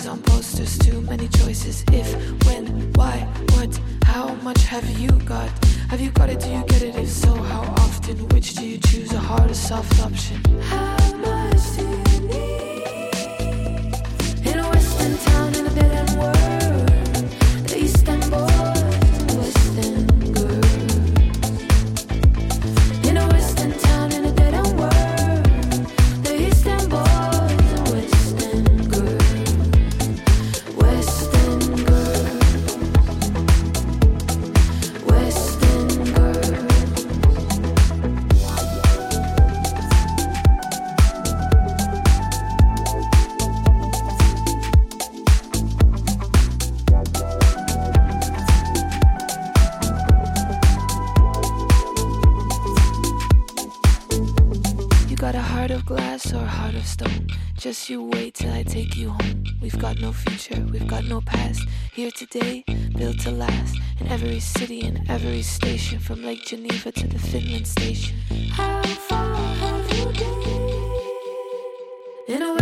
faces on posters, too many choices. If, when, why, what, how much have you got? Have you got it, do you get it? If so, how often? Which do you choose, a hard or soft option? How much do you need? In a western town, in a dead-end world, the East End boys, the West End girls. In a western town, in a dead-end world, the East End boys, the West End girls. West End girls. West End girls. You got a heart of glass or a heart of stone. Just you wait till I take you home. We've got no future, we've got no past. Here today, built to last. In every city and every station, from Lake Geneva to the Finland station. How far have you been? In a